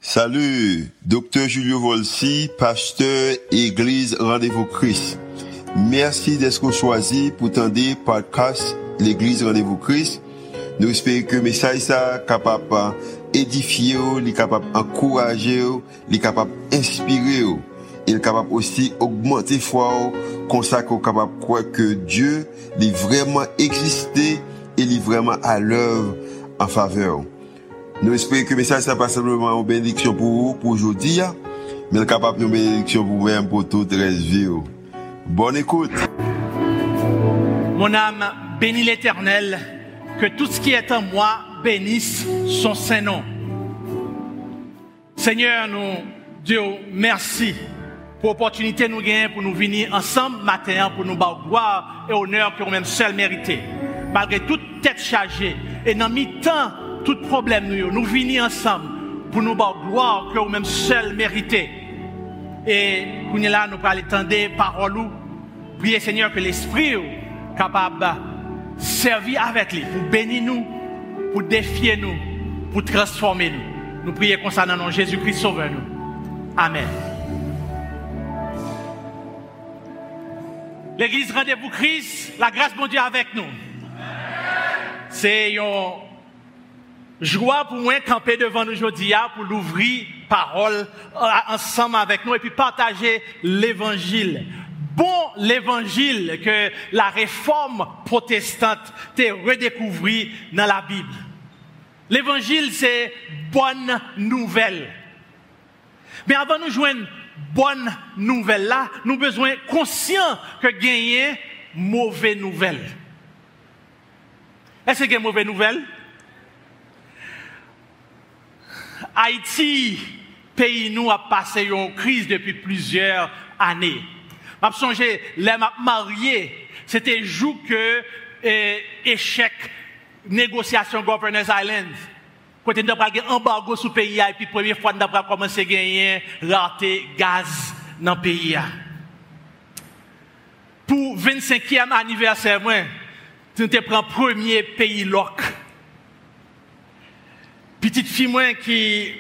Salut, Dr Julio Volsi, pasteur Église Rendez-vous Christ. Merci d'être choisi pour tendre podcast l'Église Rendez-vous Christ. Nous espérons que le message est capable d'édifier, capable d'encourager, capable d'inspirer, il est capable aussi d'augmenter la foi, comme ça qu'on est capable de croire que Dieu est vraiment existé et est vraiment à l'œuvre en faveur. Nous espérons que le message n'est pas simplement une bénédiction pour vous, pour aujourd'hui, mais capable de une bénédiction pour vous-même, pour toute la vie. Bonne écoute. Mon âme bénit l'Éternel, que tout ce qui est en moi bénisse son saint nom. Seigneur, nous, Dieu, merci pour l'opportunité que nous gagnons pour nous venir ensemble matin pour nous battre gloire et honneur que nous-mêmes seuls mérités. Malgré toute tête chargée et dans mi-temps, tout problème nous venons ensemble pour nous battre gloire que nous-mêmes seuls mérités. Et nous là, nous allons attendre parole. Priez Seigneur que l'Esprit est capable de servir avec lui pour bénir nous, pour défier nous, pour transformer nous. Nous prions comme ça dans le nom de Jésus-Christ, sauveur nous. Amen. L'Église Rendez-vous Christ, la grâce de Dieu avec nous. C'est une joie pour moi de camper devant nous aujourd'hui pour l'ouvrir parole ensemble avec nous et puis partager l'évangile. Bon l'évangile que la réforme protestante t'a redécouvert dans la Bible. L'évangile c'est bonne nouvelle. Mais avant de nous joindre bonne nouvelle là, nous avons besoin conscient que gagner mauvaise nouvelle. Est-ce qu'il y a une mauvaise nouvelle? Haïti, pays nous a passé une crise depuis plusieurs années. Je songe, les mariés, c'était jour que échec négociation Governors Island. Quand on a un embargo sur le pays et puis première fois on a commencé à gagner raté gaz dans le pays. Pour 25e anniversaire, moi, tu te prends premier pays loc. Petite fille moi qui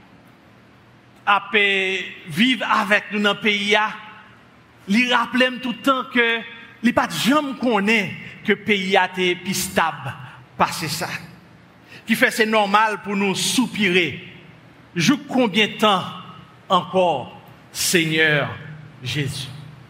a vivre avec nous dans le pays, lui rappelle tout le temps que il pas jamais connaît que le pays a été plus stable passer ça. Qui fait c'est normal pour nous soupirer. Joue combien de temps encore, Seigneur Jésus.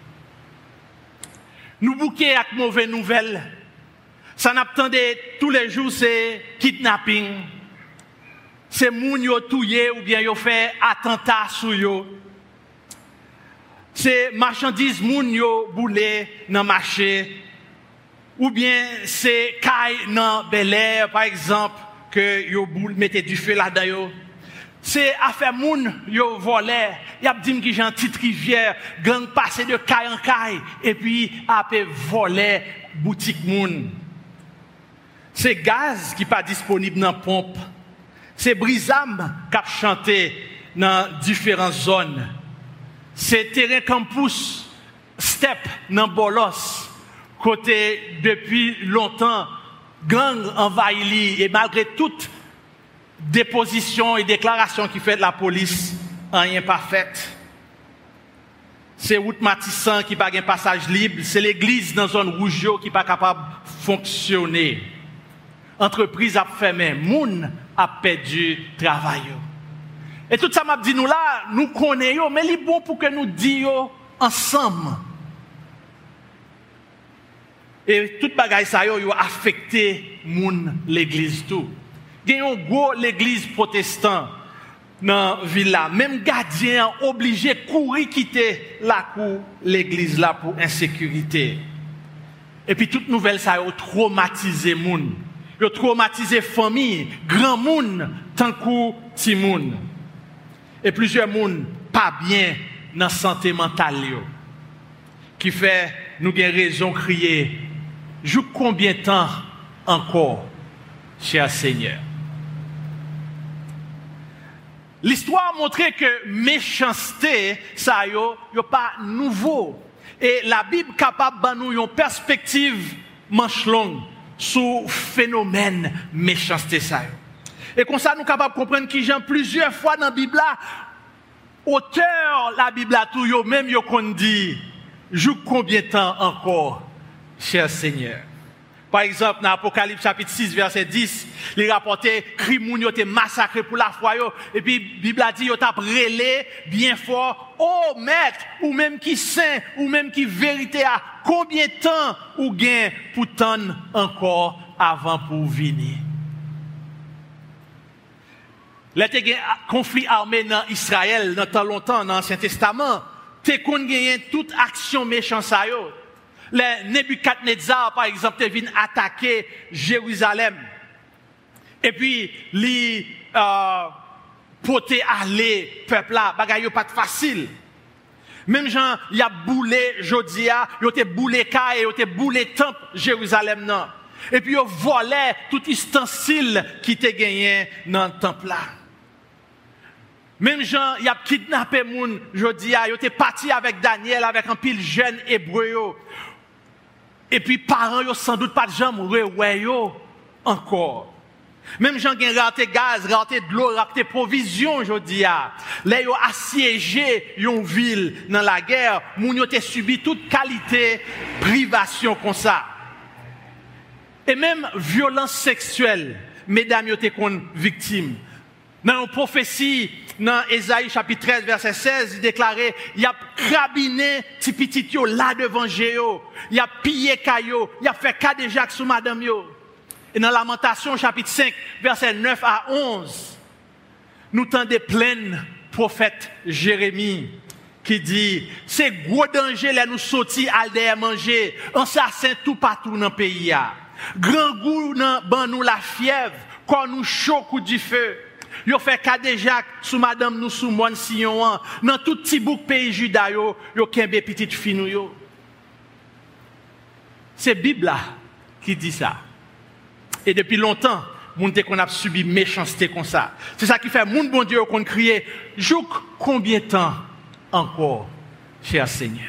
Nous bouquer avec mauvaise nouvelle. Ça n'attendait tous les jours c'est kidnapping. C'est moun yo touye ou bien yo fait attentat sur yo. C'est marchandises moun yo boulé dans marché ou bien c'est caille dans Bel Air par exemple que yo boule mettez du feu là-dedans yo. C'est affaire moun yo volé, y a dit qui j'en petite rivière, gang passer de caille en caille et puis après voler boutique moun. C'est gaz qui pas disponible dans pompe. C'est brisam qui a chanté dans différentes zones. C'est terrain campus, step dans Bolos, côté depuis longtemps, gang envahi et malgré toute déposition et déclaration qui fait de la police, rien pas fait. C'est route Matissan qui pas un passage libre, c'est l'église dans zone rouge qui pas capable de fonctionner. Entreprise a fermé, moun a perdu travail. Et tout ça m'a dit nous là, nous connaissons, mais il est bon pour que nous disions ensemble. Et toute bagaille ça yo affecté moun l'église tout. Il y a un gros l'église protestante dans la ville là, même gardien obligé courir quitter la cour l'église là pour insécurité. Et puis toute nouvelle ça yo traumatisé moun. Yo traumatisé famille, grand moun tant que petit moun. Et plusieurs moun pas bien dans santé mentale yo. Qui fait nous gain raison crier joue combien de temps encore cher Seigneur. L'histoire a montré que méchanceté ça yo pas nouveau et la Bible capable de nous une perspective manche longue sous phénomène méchanceté ça. Et comme ça, nous sommes capables de comprendre qu'il y a plusieurs fois dans la Bible, auteur la Bible, tout yo même yo qu'on dit, joue combien de temps encore, cher Seigneur. Par exemple, dans Apocalypse chapitre 6, verset 10, il rapportait crimoun yo te massacré pour la foi yo, et puis Bible a dit yo t'a relé bien fort, oh maître, ou même qui saint, ou même qui vérité a, combien de temps ou gain pour t'en encore avant pour venir. Là, il y a un conflit armé dans Israël, dans tant longtemps, dans l'Ancien Testament. Tu qu'on gagne toute action méchante. Les Nebuchadnezzar, par exemple, te vient attaquer Jérusalem. Et puis, les poté aller, peuple là, bagay pas facile. Même gens, il y a boulé Jodia, il y a boulé Kaye, il y a boulé temple Jérusalem. Non. Et puis, il volé tout ustensile qui te gagné dans le temple là. Même gens, il y a kidnappé moun, jodi a, yo te parti avec Daniel, avec un pile jeune hébreu yo. Et puis parents yo sans doute pas de gens ouais yo encore. Même gens gen raté gaz, raté de l'eau, raté provision jodi a. Là yo assiégé yon ville dans la guerre, moun yo te subi toute qualité privation comme ça. Et même violence sexuelle, mesdames yo te kon victime. Dans une prophétie, dans Ésaïe chapitre 13, verset 16, il déclarait, il a crabiné ti petit yo là devant Jéo, il a pillé caillou, il a fait cas de Jacques sous madame yo. Et dans Lamentation chapitre 5, verset 9 à 11, nous tendons plein prophète Jérémie qui dit, c'est gros danger là nous sortir à derrière manger, assassin tout partout dans le pays. Grand goût dans nous la fièvre, quand nous chaud coup du feu. Yo fait cas de Jacques sous madame nous sous mon Sion dans tout petit bouc pays Juda yo kembe petite finou yo. C'est Bible là qui dit ça. Et depuis longtemps, moun te qu'on a subi méchanceté comme ça. C'est ça qui fait moun bon Dieu qu'on crier jouk combien de temps encore cher Seigneur.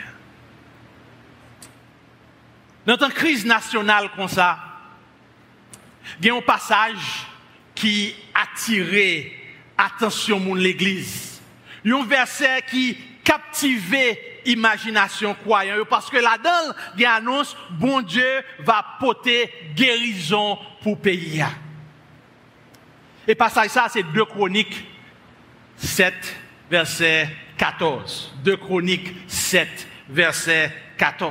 Dans une crise nationale comme ça, il y a un passage qui attirait attention de l'église. Un verset qui captivait l'imagination croyant parce que là-dedans, il annonce bon Dieu va porter guérison pour pays. Et passage ça c'est 2 Chroniques 7 verset 14. 2 Chroniques 7 verset 14.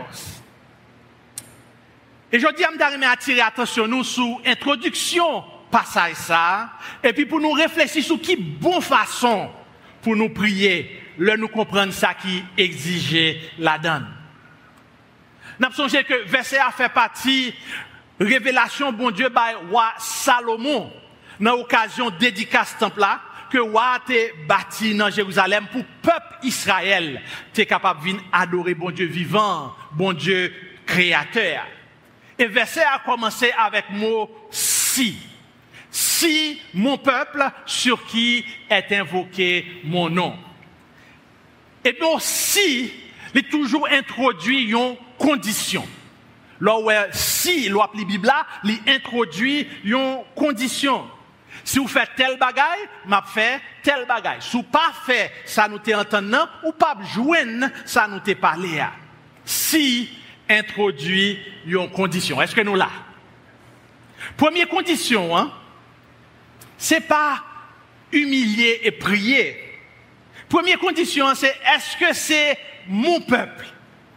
Et je dis à me attirer attention nous sur introduction passage ça, et puis pour nous réfléchir sur qui bonne façon pour nous prier, là nous comprendre ça qui exigeait la donne. Nous avons songé que verset a fait partie révélation bon Dieu par roi Salomon dans l'occasion dédicace temple là que roi te bâti dans Jérusalem pour peuple Israël t'es capable de venir adorer bon Dieu vivant, bon Dieu créateur. Et verset a commencé avec mot si. Si mon peuple sur qui est invoqué mon nom. Et donc, si, il est toujours introduit une condition. Là où si, l'on appelle la Bible, il introduit une condition. Si vous faites tel bagay, m'a fait tel bagay. Si vous pas fait, ça nous t'est entendu, ou pas joindre, ça nous t'est parlé. Si, introduit une condition. Est-ce que nous là? Première condition, hein? C'est pas humilier et prier. Première condition, c'est est-ce que c'est mon peuple?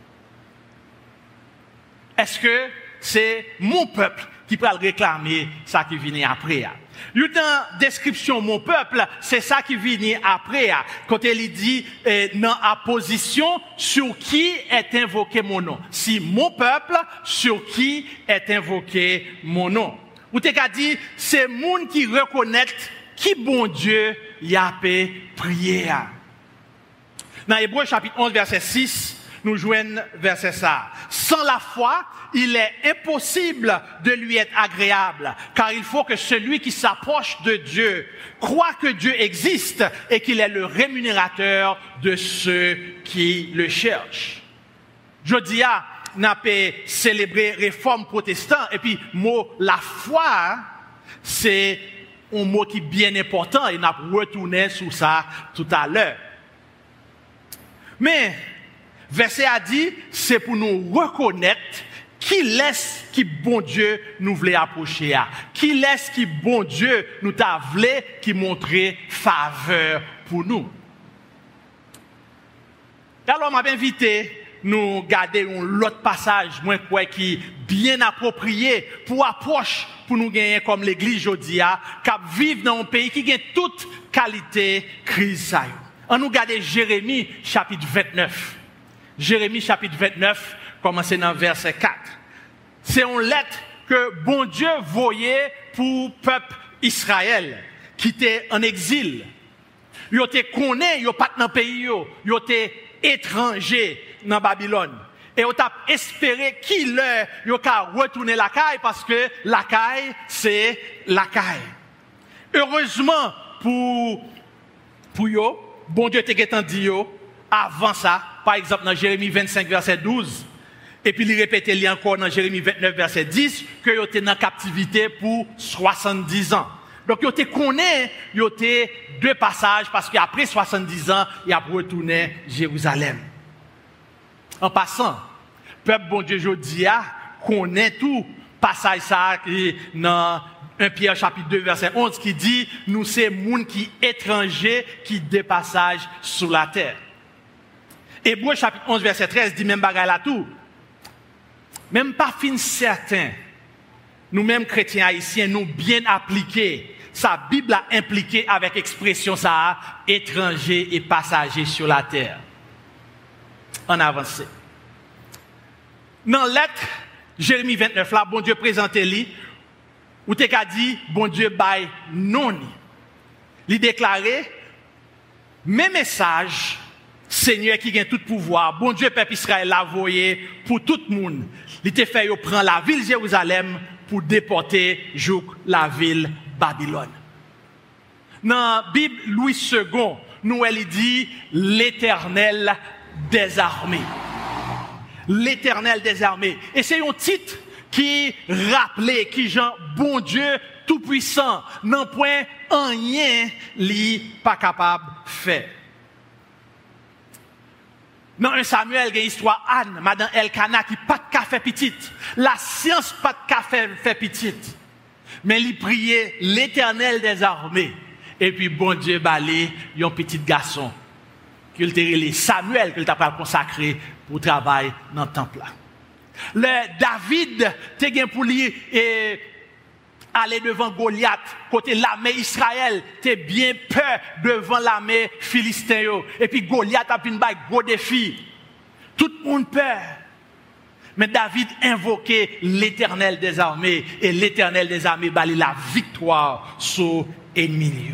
Est-ce que c'est mon peuple qui peut le réclamer ça qui vient après? Dans la description mon peuple, c'est ça qui vient après. Quand il dit dans la position sur qui est invoqué mon nom. Si mon peuple sur qui est invoqué mon nom. Ou t'es qu'à dire, c'est moun qui reconnaît qui bon Dieu y a prié. Dans Hébreux chapitre 11 verset 6, nous joignons verset ça. Sans la foi, il est impossible de lui être agréable, car il faut que celui qui s'approche de Dieu croit que Dieu existe et qu'il est le rémunérateur de ceux qui le cherchent. Je dis n'a pas célébré réforme protestante et puis mot la foi c'est un mot qui est bien important et nous allons retourner sur ça tout à l'heure. Mais, verset a dit, c'est pour nous reconnaître qui laisse qui bon Dieu nous voulait approcher à. Qui laisse qui bon Dieu nous t'a voulu qui montrer faveur pour nous. Alors, m'a invité nous garder un autre passage moi quoi qui bien approprié pour approche pour nous gagner comme l'église jodia cap vivre dans un pays qui gagne toute qualité crise ça. On nous garder Jérémie chapitre 29. Jérémie chapitre 29 commencer dans verset 4. C'est une lettre que bon Dieu voyait pour peuple Israël qui était en exil. Ils étaient connais, ils pas dans pays ils étaient étrangers dans Babylone. Et on t'a espéré qu'il leur retourner la caille parce que la caille c'est la caille. Heureusement pour eux, bon Dieu t'a dit avant ça, par exemple dans Jérémie 25 verset 12 et puis il répétait encore dans Jérémie 29 verset 10 que ils étaient en captivité pour 70 ans. Donc, ils étaient connus, ils étaient deux passages parce qu'après 70 ans, ils ont retourné à Jérusalem. En passant, peuple bon Dieu Jodia connaît tout passage ça dans 1 Pierre chapitre 2 verset 11 qui dit nous c'est monde qui étranger qui des passages sur la terre. Hébreux chapitre 11 verset 13 dit même bagaille là tout. Même pas fin certain. Nous-mêmes chrétiens haïtiens nous bien appliqués. Sa Bible a impliqué avec expression ça étranger et passager sur la terre. En avance. Dans lettre Jérémie 29 là bon Dieu présenté lui ou t'es qu'a dit bon Dieu bail non. Il déclaré mes messages Seigneur qui a tout pouvoir bon Dieu peuple Israël l'a envoyé pour tout le monde. Il t'a fait prendre la ville Jérusalem pour déporter la ville Babylone. Dans la Bible Louis II, nous elle dit l'Éternel des armées. L'Éternel des armées. Et c'est un titre qui rappelait qui Jean bon Dieu tout puissant, non point rien li pas capable faire. Dans 1 Samuel, il y a une histoire Anne, madame Elkana qui pas de café petite. La science pas de café fait petite. Mais il priait l'Éternel des armées. Et puis bon Dieu balé un petit garçon qu'il t'a relé Samuel qu'il t'a pas consacré pour travail dans le temple là. Le David t'a gain pour lui et aller devant Goliath côté l'armée Israël t'es bien peur devant l'armée philistin et puis Goliath a une bague gros défi tout le monde peur mais David invoquait l'Éternel des armées et l'Éternel des armées balait la victoire sur ennemi.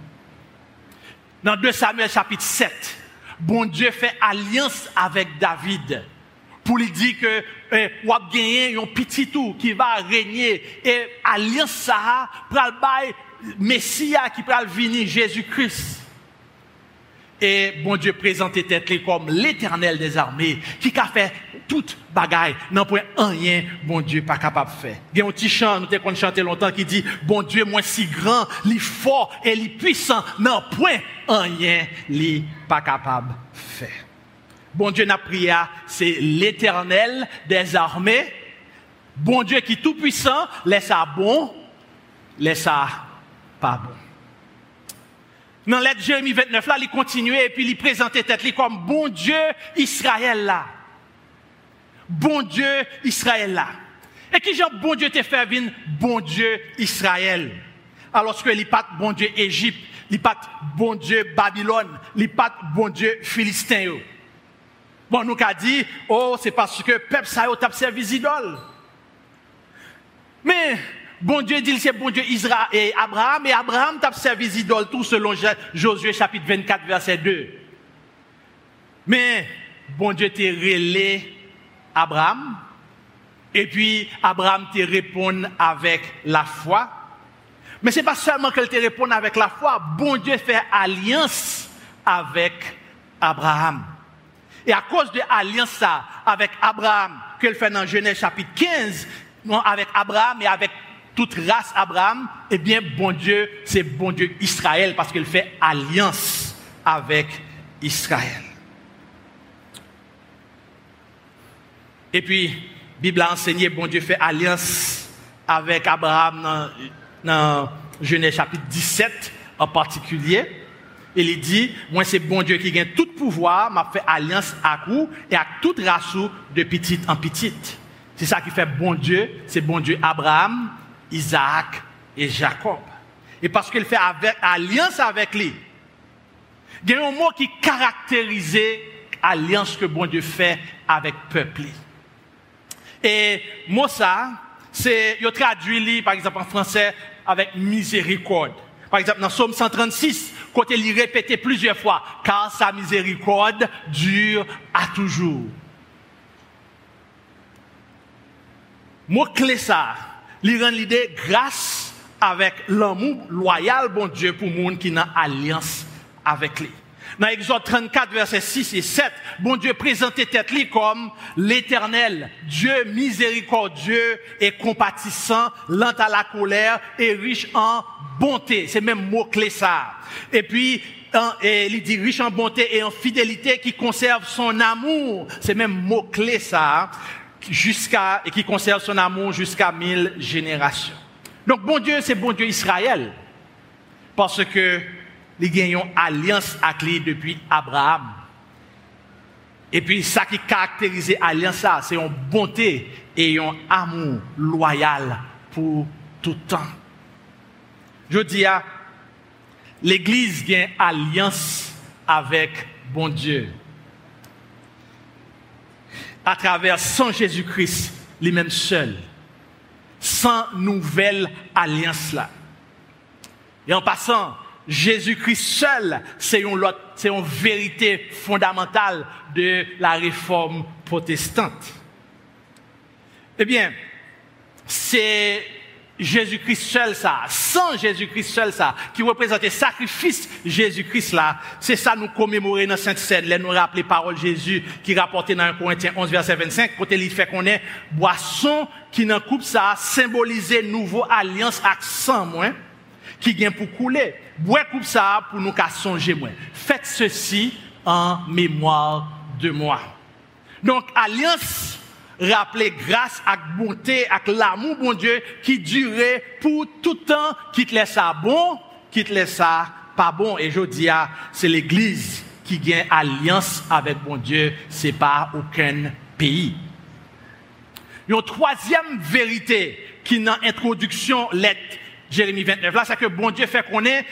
Dans 2 Samuel chapitre 7 bon Dieu fait alliance avec David pour lui dire que ou a gagné un petit tout qui va régner et alliance ça pral bay Messia qui pral venir Jésus-Christ. Et bon Dieu présentait tête comme l'Éternel des armées qui a fait toute bagaille non point rien bon Dieu pas capable de faire. Il y a un petit chant nous t'ai chanté longtemps qui dit bon Dieu moi si grand, li fort et li puissant non point rien li pas capable de faire. Bon Dieu n'a prié, c'est l'Éternel des armées. Bon Dieu qui est tout puissant, laisse ça bon, laisse ça pas bon. Dans lettre Jérémie 29 là, il continuait et puis il présentait tête comme bon Dieu Israël là. Bon Dieu Israël là. Et qui genre bon Dieu te fait venir bon Dieu Israël. Alors que il pas bon Dieu Égypte, il pas bon Dieu Babylone, il pas bon Dieu Philistin. Bon, nous qu'a dit, oh, c'est parce que peuple ça a servi idoles. Mais, bon Dieu dit, c'est bon Dieu Israël et Abraham t'a servi idoles tout selon Josué chapitre 24 verset 2. Mais, bon Dieu t'a relé Abraham, et puis Abraham te répond avec la foi. Mais c'est pas seulement qu'elle te répond avec la foi, bon Dieu fait alliance avec Abraham. Et à cause de l'alliance avec Abraham, qu'elle fait dans Genèse chapitre 15, avec Abraham et avec toute race Abraham, eh bien, bon Dieu, c'est bon Dieu Israël, parce qu'il fait alliance avec Israël. Et puis, la Bible a enseigné, bon Dieu fait alliance avec Abraham dans Genèse chapitre 17 en particulier. Il dit, moi c'est bon Dieu qui gagne tout pouvoir, m'a fait alliance avec vous et avec toute race de petite en petite. C'est ça qui fait bon Dieu, c'est bon Dieu Abraham, Isaac et Jacob. Et parce qu'il fait alliance avec lui, il y a un mot qui caractérise l'alliance que bon Dieu fait avec le peuple. Et mot ça, c'est, il traduit par exemple en français avec miséricorde. Par exemple, dans Psaume 136, côté il répétait plusieurs fois, car sa miséricorde dure à toujours. Mot clé ça, il rend l'idée grâce avec l'amour loyal bon Dieu pour le monde qui n'a alliance avec lui. Dans Exode 34, versets 6 et 7, bon Dieu présentait tête lui comme l'Éternel, Dieu miséricordieux et compatissant, lent à la colère et riche en bonté. C'est même mot-clé ça. Et puis, il dit riche en bonté et en fidélité qui conserve son amour. C'est même mot-clé ça, et qui conserve son amour jusqu'à 1000 générations. Donc, bon Dieu, c'est bon Dieu Israël. Parce que les gagnons alliance avec lui depuis Abraham. Et puis, ça qui caractérise l'alliance, c'est une bonté et un amour loyal pour tout temps. Je dis à l'Église gagne alliance avec bon Dieu. À travers sans Jésus-Christ, lui-même seul. Sans nouvelle alliance là. Et en passant, Jésus-Christ seul, c'est une vérité fondamentale de la réforme protestante. Eh bien, c'est Jésus-Christ seul ça, sans Jésus-Christ seul ça, qui représente le sacrifice Jésus-Christ là. C'est ça nous commémorer dans Sainte Seine, nous rappeler parole Jésus qui rapportait dans 1 Corinthiens 11 verset 25, côté il fait qu'on est boisson qui dans coupe ça symboliser nouveau alliance avec sang moins qui vient pour couler. Bois coupe ça pour nous qu'à songer moins. Faites ceci en mémoire de moi. Donc alliance rappeler grâce avec bonté, avec l'amour bon Dieu qui durait pour tout temps, qui te laisse ça bon, qui te laisse ça pas bon. Et je dis, c'est l'Église qui gagne alliance avec bon Dieu, c'est pas aucun pays. Une troisième vérité qui dans l'introduction lettre Jérémie 29 là, c'est que bon Dieu fait qu'on est,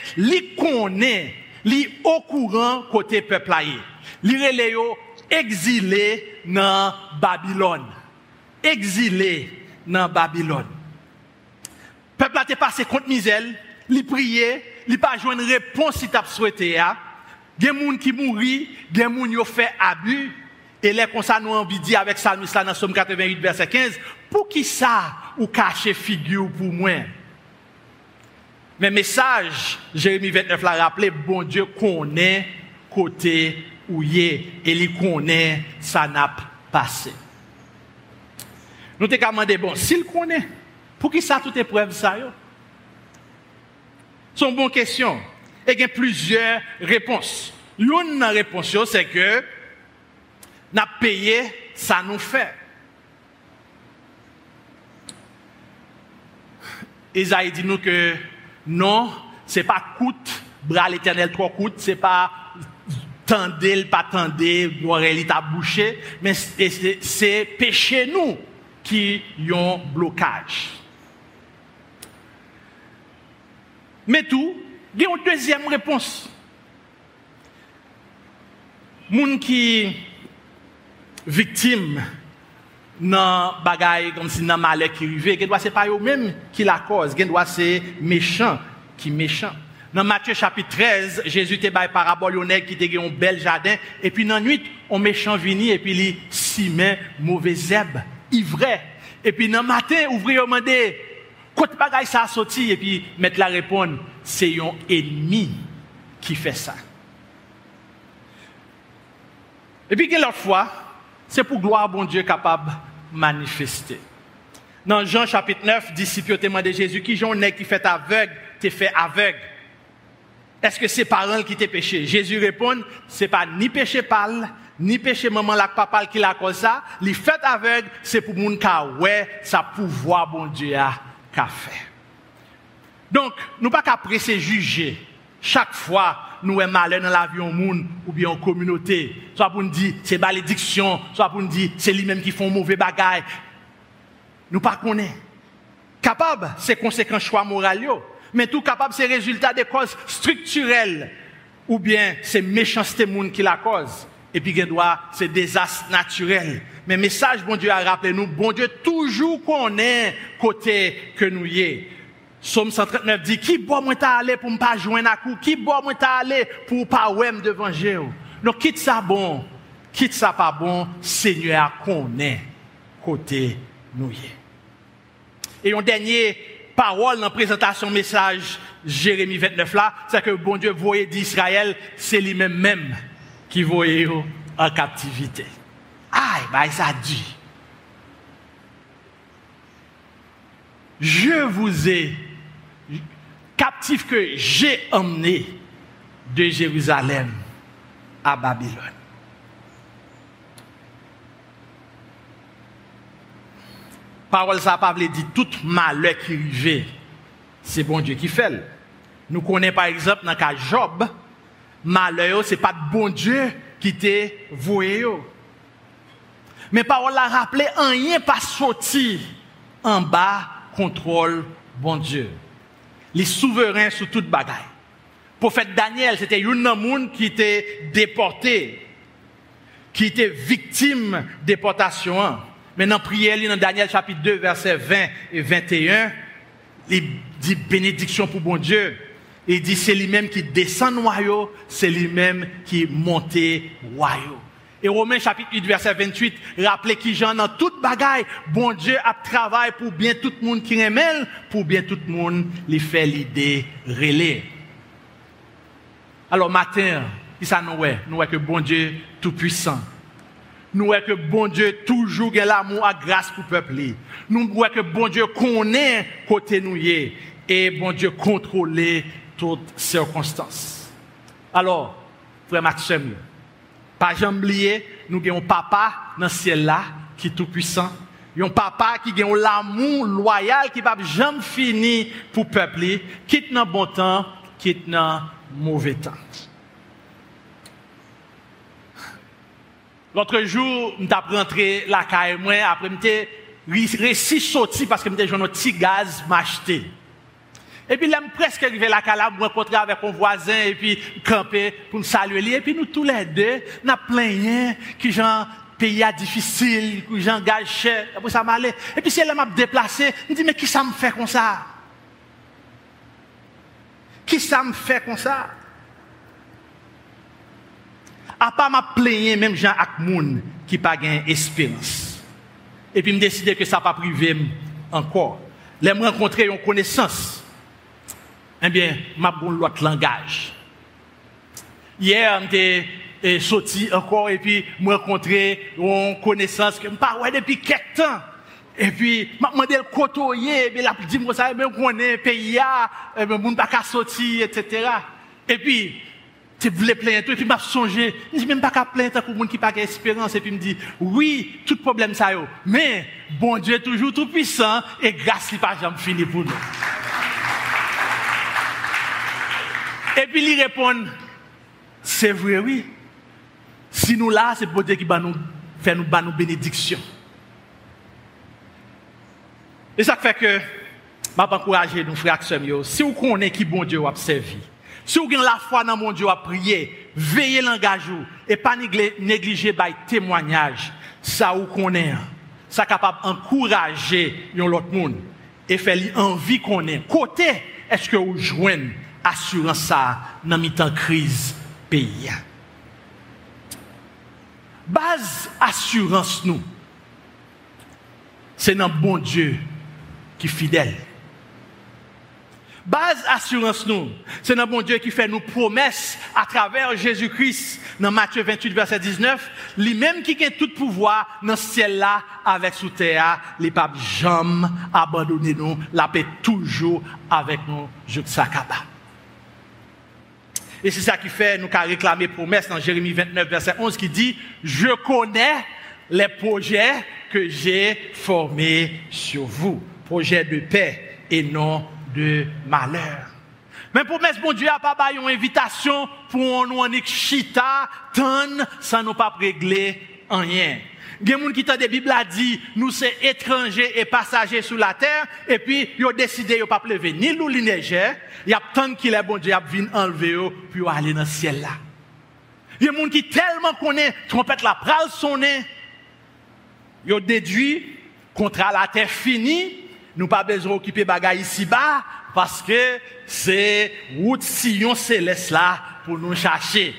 li au courant côté peuple là. Li reléo exilé dans Babylone. Exilé dans Babylone. Peuple a été passé contre misère, li prié, li pas joindre réponse si t'a souhaité a. Gen moun qui mouri, gen moun yo fait abus et les comme ça nous envie dire avec psalmiste là dans Psaume 88 verset 15, pour qui ça ou cacher figure pour moi. Mais message Jérémie 29 l'a rappelé, bon Dieu connaît côté où y est et il connaît ça n'a passé. Nous te demandé bon, s'il connaît, pour qui ça toute épreuve ça yo? C'est une bonne question. Et il y a plusieurs réponses. L'une réponse c'est que n'a payé ça nous fait. Isaïe dit nous que non, c'est pas coûte, bras l'Éternel trop coûte, c'est pas tendez, pas tendez, gloire il t'a bouché, mais c'est péché nous qui ont blocage. Mais tout, il y a une deuxième réponse. Moun qui victime dans bagaille comme si dans malheur qui arrive, que doit c'est pas eux même qui la cause, que doit c'est méchant qui méchant. Dans Matthieu chapitre 13, Jésus te bail parabole au nèg qui te un bel jardin et puis dans nuit on méchant vini et puis il simen mauvais herbe, ivraie. Et puis dans matin ouvrier demandé côté bagaille ça sorti et puis mettre la répondre c'est un ennemi qui fait ça. Et puis quelle autre fois c'est pour gloire bon Dieu capable manifester. Dans Jean chapitre 9, disciples ont demandé Jésus, qui j'en ai qui fait aveugle, t'es fait aveugle. Est-ce que c'est parents qui t'es péché? Jésus répond, c'est pas ni péché parle, ni péché maman la papa qui l'a cause ça. Les fait aveugle, c'est pour moun ka ouais, ça pouvoir bon Dieu a qu'a fait. Donc, nous pas qu'à presser juger chaque fois nous est malheur dans la vie au monde ou bien en communauté. Soit pour nous dire c'est malédiction, soit pour nous dire c'est lui-même qui font mauvais bagaille. Nous pas connaît. Capable c'est conséquences choix moral yo, mais tout capable c'est résultat des causes structurelles ou bien c'est méchanceté monde qui la cause et puis gen droit c'est désastre naturel. Mais message bon Dieu a rappelé nous bon Dieu toujours connaît côté que nous y est. Psaume 139 dit qui boit moi t'a aller pour me pas joindre à coup, qui boit moi t'a aller pour pas ouem devant Dieu. Donc quitte ça bon, quitte ça pas bon, Seigneur connaît côté nous y est. Et une dernière parole dans la présentation message Jérémie 29 là, c'est que bon Dieu voyait d'Israël, c'est lui-même qui voyait en captivité. Aïe, bah ça dit. Je vous ai captif que j'ai emmené de Jérusalem à Babylone. Parole ça pas veut dire tout malheur qui arrive, c'est bon Dieu qui fait. Nous connaissons par exemple dans le cas Job, malheur c'est pas bon Dieu qui t'a voué. Mais parole la rappelé rien pas sorti en bas contrôle bon Dieu. Les souverains sur toute bagaille. Prophète Daniel, c'était un monde qui était déporté, qui était victime de déportation. Maintenant, prière dans Daniel chapitre 2, versets 20 et 21, il dit bénédiction pour bon Dieu. Il dit c'est lui-même qui descend noyau, c'est lui-même qui monte royaume. Et Romains chapitre 8, verset 28, rappelez qui j'en dans toute bagaille, bon Dieu a travaillé pour bien tout le monde qui remèle, pour bien tout le monde les fait l'idée relais. Alors matin, qui ça nous est que bon Dieu tout puissant. Nous est que bon Dieu toujours gagne l'amour à grâce pour le peuple. Nous est que bon Dieu connaît côté nous et bon Dieu contrôle toutes circonstances. Alors, frère Maxime, pas jamais oublier, nous avons un papa dans le ciel là qui est tout puissant. Un papa qui a l'amour loyal qui ne va jamais finir pour le peuple, quitte dans le bon temps, quitte dans le mauvais temps. L'autre jour, je suis rentré la caille, après je suis réussi sorti parce que je suis un petit gaz m'acheter. Et puis, là, je suis presque arrivé à la caille, je me rencontré avec mon voisin, et puis, camper pour me saluer. Et puis, nous tous les deux, nous avons plein qui genre pays difficile, qui genre gage cher. Après ça m'allait. Et puis, si elle m'a déplacé, je me dis, mais qui ça me fait comme ça? Qui ça me fait comme ça? À part m'a plaigné même gens avec moun qui pas gain espérance. Et puis me décider que ça pas privé encore. Les me rencontrer une connaissance. Eh bien, m'a bon l'autre langage. Hier, j'étais sorti encore et puis me rencontrer une connaissance que pas ouais depuis quelque temps. Et puis m'a demandé le côtoyer, mais la dit moi ça même connaît pays a, moun pas ka sorti etc. Et puis tu voulais plaindre et puis m'a songé, je dis même pas qu'à plaindre pour monde qui pas d'espérance et puis me dit oui, tout problème ça yo, mais bon Dieu toujours tout puissant et grâce il pas jamais fini pour nous. Et puis il répond c'est vrai oui. Si nous là c'est bon Dieu qui va nous faire nous bénédiction. Et ça fait que m'a encourager nous frères et sœurs, si vous connaissez qui bon Dieu a servi. Si vous avez la foi dans mon Dieu à prier, veillez l'engagement et pas négliger les témoignages, ça vous connaît, ça capable d'encourager l'autre monde et faire envie qu'on ait. Côté, est-ce que vous joignez assurance ça dans mi-temps crise pays? Base assurance nous, c'est dans bon Dieu qui est fidèle. Base assurance nous, c'est notre bon Dieu qui fait nous promesses à travers Jésus-Christ dans Matthieu 28 verset 19, lui-même qui a tout pouvoir dans ce ciel là avec sous terre, les papes jamais abandonner nous, la paix toujours avec nous jusqu'à Kaba. Et c'est ça qui fait nous qu'à réclamer promesse dans Jérémie 29 verset 11 qui dit je connais les projets que j'ai formés sur vous, projets de paix et non de malheur. Mais promesse, bon Dieu, a pas baillé une invitation pour nous en chita, tan, sans nous pas régler rien. Il y a des gens qui dans la Bible a dit, nous sommes étrangers et passagers sur la terre, et puis, ils ont décidé, ils n'ont pas pleuvé ni l'eau, ni neige. Il y a tant qu'il est bon Dieu, il vient enlever eux, puis aller dans le ciel là. Il y a des gens qui tellement connaissent, trompette la pral sonner, ils ont déduit, contrat la terre fini, nous pas besoin d'occuper bagaille ici-bas, parce que c'est route sillon céleste là pour nous chercher.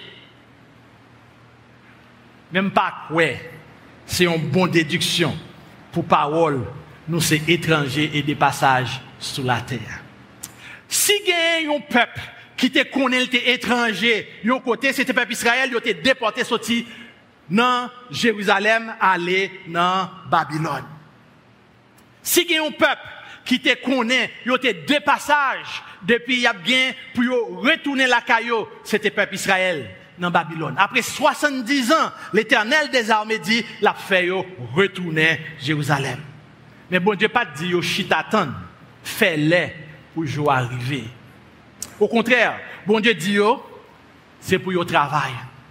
Même pas quoi, c'est une bonne déduction pour parole, nous c'est étrangers et des passages sur la terre. Si il y a un peuple qui te connaît, était étranger, d'un côté c'était le peuple Israël, il était déporté, sorti dans Jérusalem, aller dans Babylone. Si il y a un peuple qui te connaît, il y a deux passages depuis il y a bien pour retourner la caillou, c'était le peuple Israël dans Babylone. Après 70 ans, l'Éternel des armées dit, l'a fait retourner Jérusalem. Mais bon Dieu pas dit yo chitatan, fais-le pour jour arriver. Au contraire, bon Dieu dit yo, c'est pour yo travail.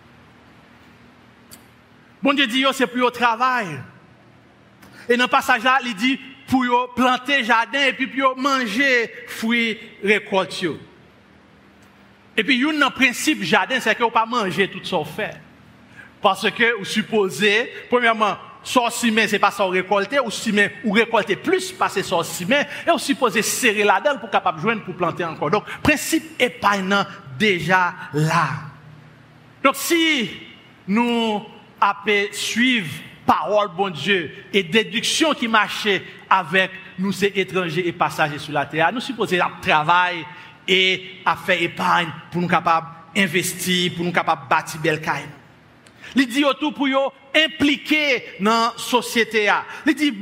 Bon Dieu dit yo, c'est pour yo travail. Et dans le passage là, il dit pour yo planter jardin et puis pour yo manger fruits récoltés. Et puis un principe jardin, c'est que vous pas manger tout ça fait. Parce que vous supposez, premièrement, sorcimer c'est pas ça récolter, ou récolter plus parce que sorcimer et vous supposez serrer la dalle pour capable joindre pour planter encore. Donc principe épargnant déjà là. Donc si nous suivre parole bon Dieu et déduction qui marchait avec nous ces étrangers et passagers sur la terre, nous supposons travailler et à faire épargne pour nous capables investir, pour nous capables bâtir belle caille. Il dit tout pour nous impliquer dans la société. Il dit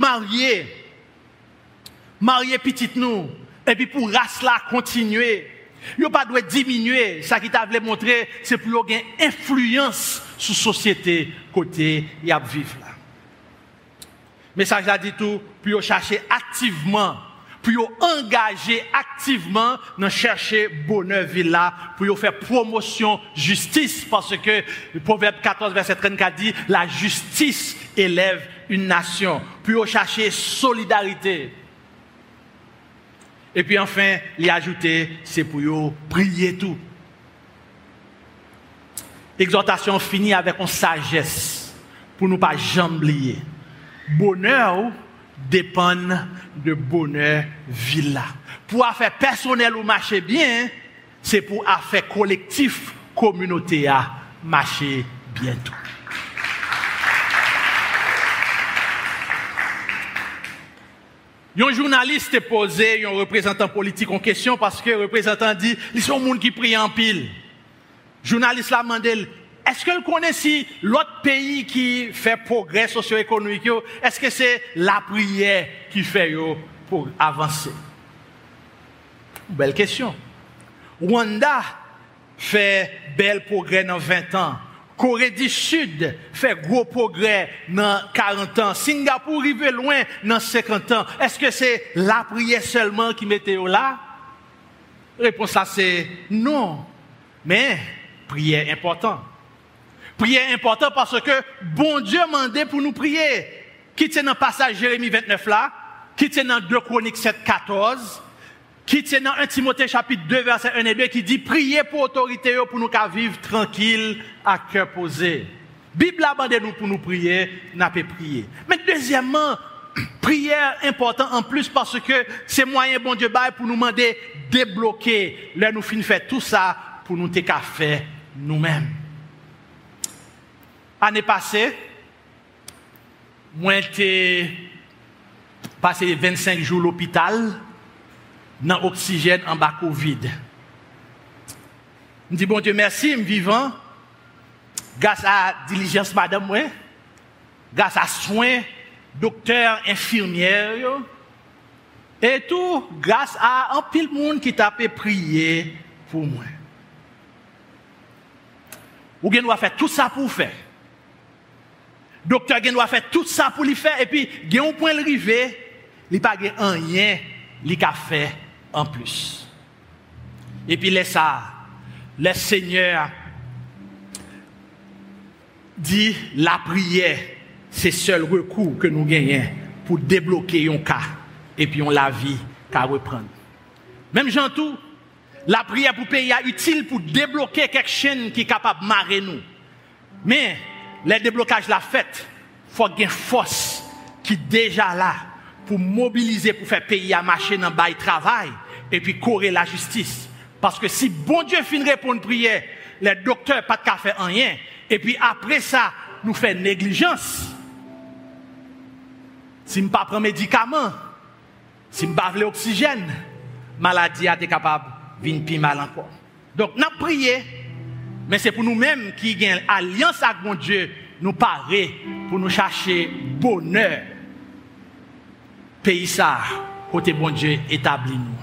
marier petite nous et puis pour race là continuer. Il pas doit diminuer. Ça qui t'a voulu montrer, c'est pour avoir une influence sur la société côté y a vivre là. Message là dit tout pour chercher activement, pour engager activement dans chercher bonheur ville là, pour faire promotion justice parce que le Proverbe 14 verset 34 dit la justice élève une nation, pour chercher solidarité. Et puis enfin, il a ajouté, c'est pour prier tout. Exhortation finie avec une sagesse, pour ne pas jamais oublier. Bonheur dépend de bonheur villa. Pour affaire personnelle ou marcher bien, c'est pour affaire collectif, communauté à marcher bien tout. Un journaliste est posé, un représentant politique en question parce que le représentant dit, ils sont gens qui prient en pile. Le journaliste l'a demandé, est-ce que vous connaissez si l'autre pays qui fait progrès socio-économique, est-ce que c'est la prière qui fait pour avancer? Belle question. Rwanda fait bel progrès dans 20 ans. Corée du Sud fait gros progrès dans 40 ans. Singapour arrive loin dans 50 ans. Est-ce que c'est la prière seulement qui mettait là? Réponse là c'est non. Mais prière important. Prière important parce que bon Dieu mandé pour nous prier. Qui tient dans le passage Jérémie 29 là, qui tient dans 2 Chroniques 7, 14, qui tient dans 1 Timothée chapitre 2 verset 1 et 2 qui dit priez pour autorité pour nous qu'à vivre tranquille à cœur posé. Bible a demandé nous pour nous prier, n'a pas prier. Mais deuxièmement, prière important en plus parce que c'est moyen bon Dieu bail pour nous demander débloquer. Là nous finissons faire tout ça pour nous te faire nous-mêmes. Année passée, moi j'ai passé 25 jours à l'hôpital. dans l'oxygène en bas Covid. Je dis, bon Dieu, merci, je suis vivant, grâce à la diligence madame, moi, grâce à soins, docteurs, infirmières, et tout, grâce à un pile monde qui t'a prié pour moi. Ou bien doit faire tout ça pour faire. Docteur doit faire tout ça pour lui faire, et puis, il y a un point de rivé, il n'y a pas rien, il a fait en plus. Et puis, laisse ça. Le Seigneur dit la prière, c'est le seul recours que nous gagnons pour débloquer un cas et puis on la vie qu'à reprendre. Même Jean tout, la prière pour pays est utile pour débloquer quelque chaîne qui est capable de marrer nous. Mais le déblocage la fait, il faut qu'il y ait une force qui est déjà là pour mobiliser, pour faire pays à marcher dans le travail et puis courir la justice. Parce que si bon Dieu finit répondre à prière, les docteurs pas de faire rien. Et puis après ça, nous faisons négligence. Si je ne prends pas de médicaments, si je ne prends pas d'oxygène, maladie est capable de venir plus mal encore. Donc, nous prions, mais c'est pour nous-mêmes qui avons alliance avec mon Dieu, nous parer pour nous chercher bonheur. Pays ça, côté bon Dieu, établi nous.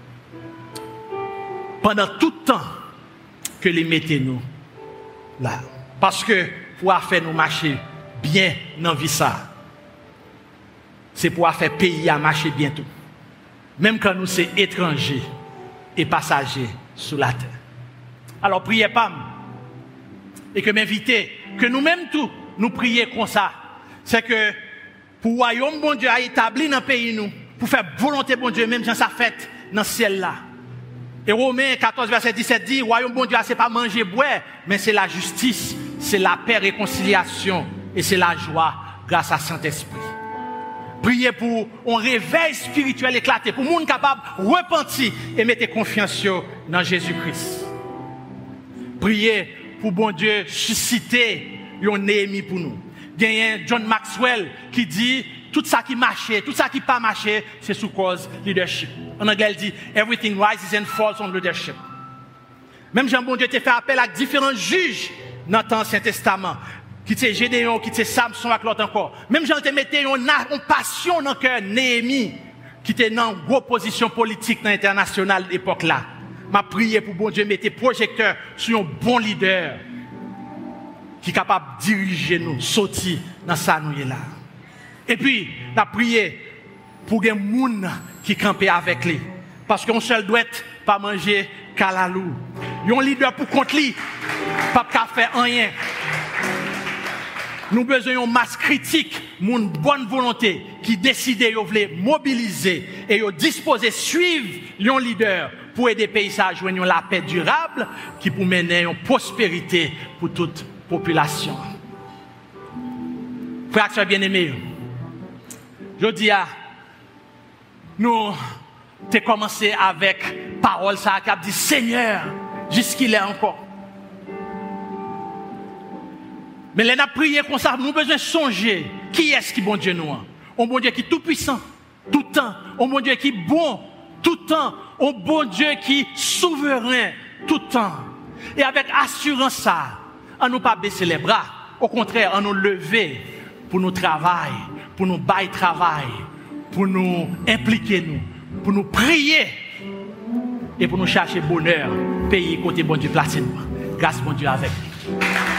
Pendant tout le temps que les mettez-nous là. Parce que pour faire nous marcher bien dans la vie ça, c'est pour faire pays à marcher bientôt. Même quand nous sommes étrangers et passagers sur la terre. Alors priez pas. Et que m'invitez, que nous-mêmes tous, nous prions comme ça. C'est que pour le royaume bon Dieu a établi dans le pays nous, pour faire volonté bon Dieu, même dans sa fête, dans le ciel là. Et Romains 14, verset 17 dit, royaume bon Dieu, ce n'est pas manger, boire, mais c'est la justice, c'est la paix, réconciliation, et c'est la joie grâce à Saint-Esprit. Priez pour un réveil spirituel éclaté, pour le monde capable de repentir et mettre confiance dans Jésus-Christ. Priez pour bon Dieu susciter un Néhémie pour nous. Il y a John Maxwell qui dit, tout ça qui marchait, tout ça qui pas marché, c'est sous cause leadership. En anglais, il dit, everything rises and falls on leadership. Même Jean bon Dieu t'a fait appel à différents juges dans l'Ancien Testament. Qui c'est Gédéon, qui c'est Samson, avec l'autre encore. Même Jean t'a mis une passion dans le cœur, Néhémie, qui était dans une grosse position politique dans l'international de l'époque là. M'a prié pour bon Dieu mettre projecteur sur un bon leader qui est capable de diriger nous, sortir dans ça nous là. Et puis, la prière pour des gens qui campent avec lui. Parce qu'on seul doit pas manger calalou. Il y a un leader pour contre lui, pas faire rien. Nous avons besoin d'une masse critique, une bonne volonté qui décide de mobiliser et de disposer de suivre un leader pour aider le pays à joindre la paix durable qui peut mener une prospérité pour toute population. Frères et sœurs bien-aimés, je dis à nous avons commencé avec parole ça qui a dit Seigneur, jusqu'il est encore. Mais les n'a prié comme ça, nous avons besoin de songer qui est-ce qui bon Dieu nous a. Un bon Dieu qui est tout puissant, tout le temps. Un bon Dieu qui est bon, tout le temps. Un bon Dieu qui est souverain, tout le temps. Et avec assurance ça, on ne nous pas baisser les bras. Au contraire, on nous lever pour nous travailler, pour nous bailler travail, pour nous impliquer nous, pour nous prier et pour nous chercher bonheur, pays côté bon Dieu placé nous. Grâce bon Dieu avec nous.